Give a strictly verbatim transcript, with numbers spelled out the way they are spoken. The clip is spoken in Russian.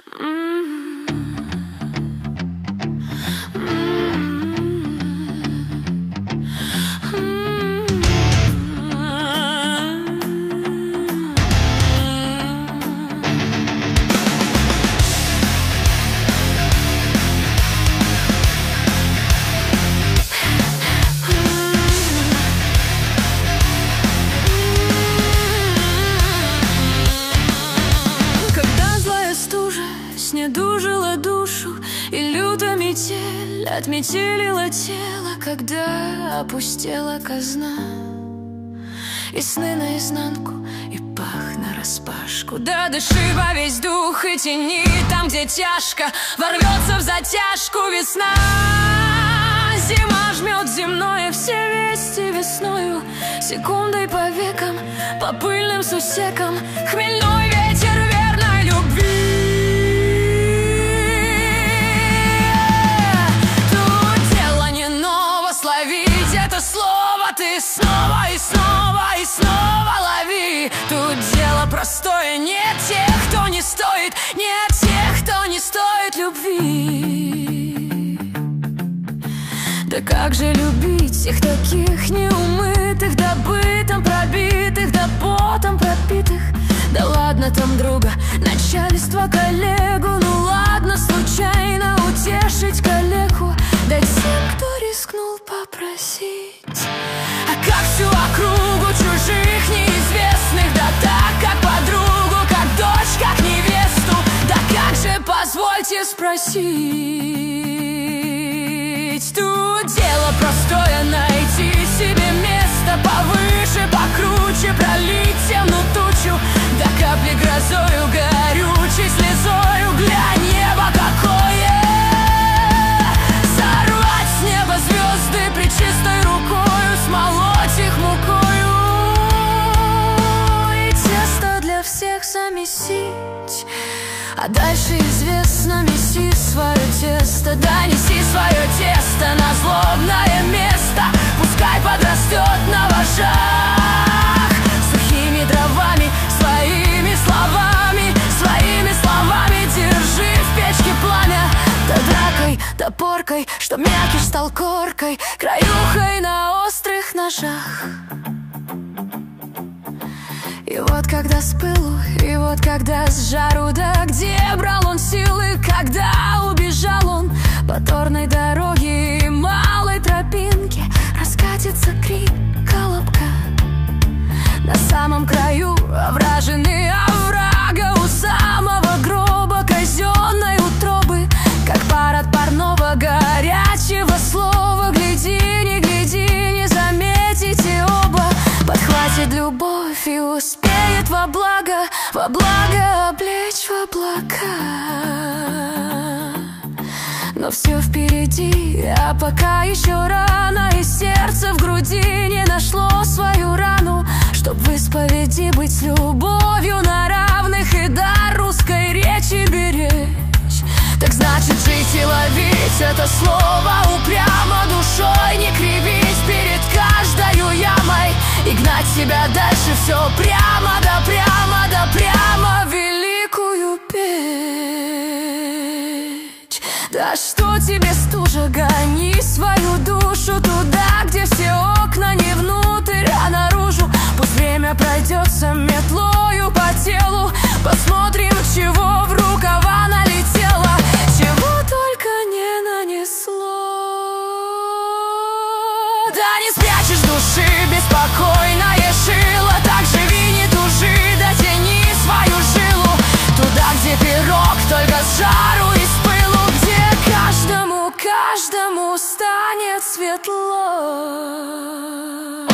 Снедужила душу, и лютая метель отметелила тело, когда опустела казна. И сны наизнанку, и пах нараспашку. Да дыши во весь дух и тяни там, где тяжко. Ворвется в затяжку весна. Зима жмет земное, все вести весною, секундой по векам, по пыльным сусекам. Хмельной ветер верной любви. Слово ты снова и снова и снова лови. Тут дело простое, нет тех, кто не стоит, нет тех, кто не стоит любви. Да как же любить всех таких неумытых, да бытом пробитых, да потом пропитых? Да ладно там друга, начальство, коллегу, ну ладно случайно утешить коллегу. Да тем, кто рискнул попросить. А как всю округу чужих неизвестных, да так, как подругу, как дочь, как невесту. Да как же, позвольте спросить. Тут дело простое, найти себе место повыше, покруче, пролить темную тучу до капли грозою, горючей слезою. Глянь, небо какое! Сорвать с неба звезды пречистой рукою, смолоть их мукою и тесто для всех замесить. А дальше известно, меси свое тесто, да неси свое тесто на злобное место. Пускай подрастет на вожах сухими дровами, своими словами, своими словами. Держи в печке пламя, да дракой, топоркой, что мякиш стал коркой, краюхой на острых ножах. И вот когда с пылу, и вот когда с жару, да где брал он силы, когда убежал он по торной дороге и малой тропинке, раскатится крик колобка. На самом краю овражины оврага, у самого гроба казенной утробы, как пар от парного горячего слова. Гляди, не гляди, не заметите оба. Подхватит любовь и успеет во благо, во благо облечь в облака. Но все впереди, а пока еще рано, и сердце в груди не нашло свою рану, чтоб в исповеди быть любовью на равных и дар русской речи беречь. Так значит жить и ловить это слово упрямо, душой не кривить перед каждою ямой и гнать себя дальше все прямо, да прямо, да прямо великую печь. Да что тебе стужа, гони свою душу туда, где все окна не внутрь, а наружу. Пусть время пройдется метлою по телу, посмотрим, чего в рукава налетело, чего только не нанесло. Да не спрячешь души беспокойное шило, так живи, не тужи, дотяни свою жилу туда, где пирог только с жару и с пылу, где каждому, каждому станет светло.